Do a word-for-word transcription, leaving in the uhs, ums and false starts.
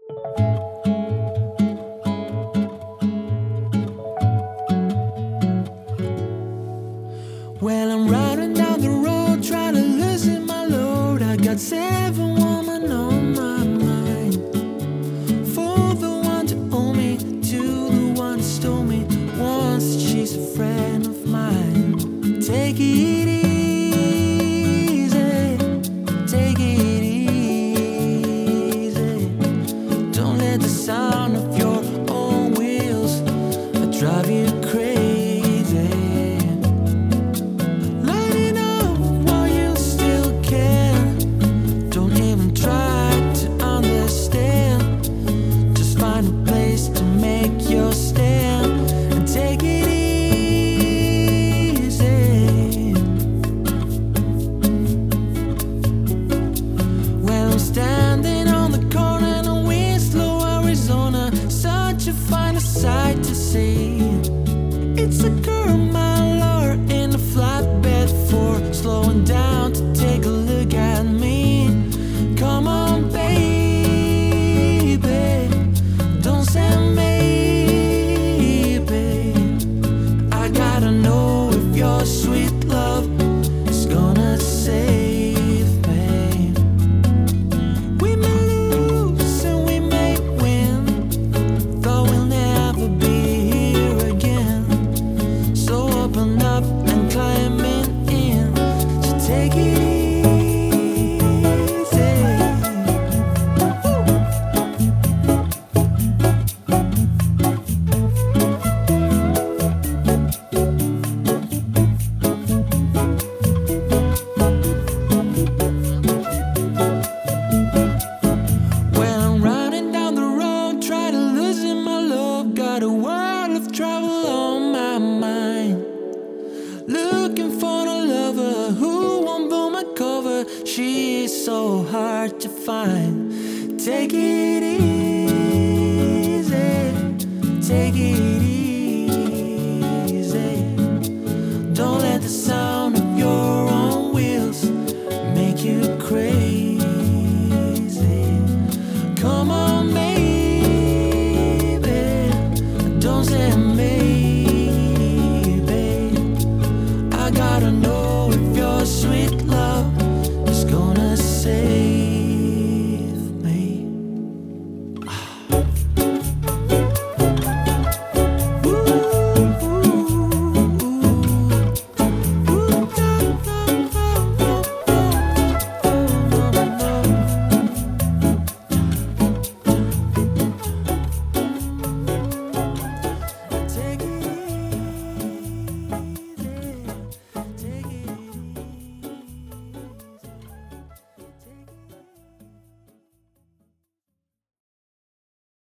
Well, I'm riding down the road, trying to loosen my load. I got seven women on my mind. For the one to owe me, to the one who stole me. Once she's a friend of mine. Take it easy, take it easy. Don't let the sound of your own wheels drive you crazy. Standing on the corner in Winslow, Arizona, such a fine sight to see. It's a girl, my lord, in a flatbed Ford, slowing down to take a look at me. Come on, baby, don't say maybe. I gotta know if your sweet love is gonna save. Got a world of trouble on my mind. Looking for a lover who won't blow my cover. She's so hard to find. Take it easy, take it easy.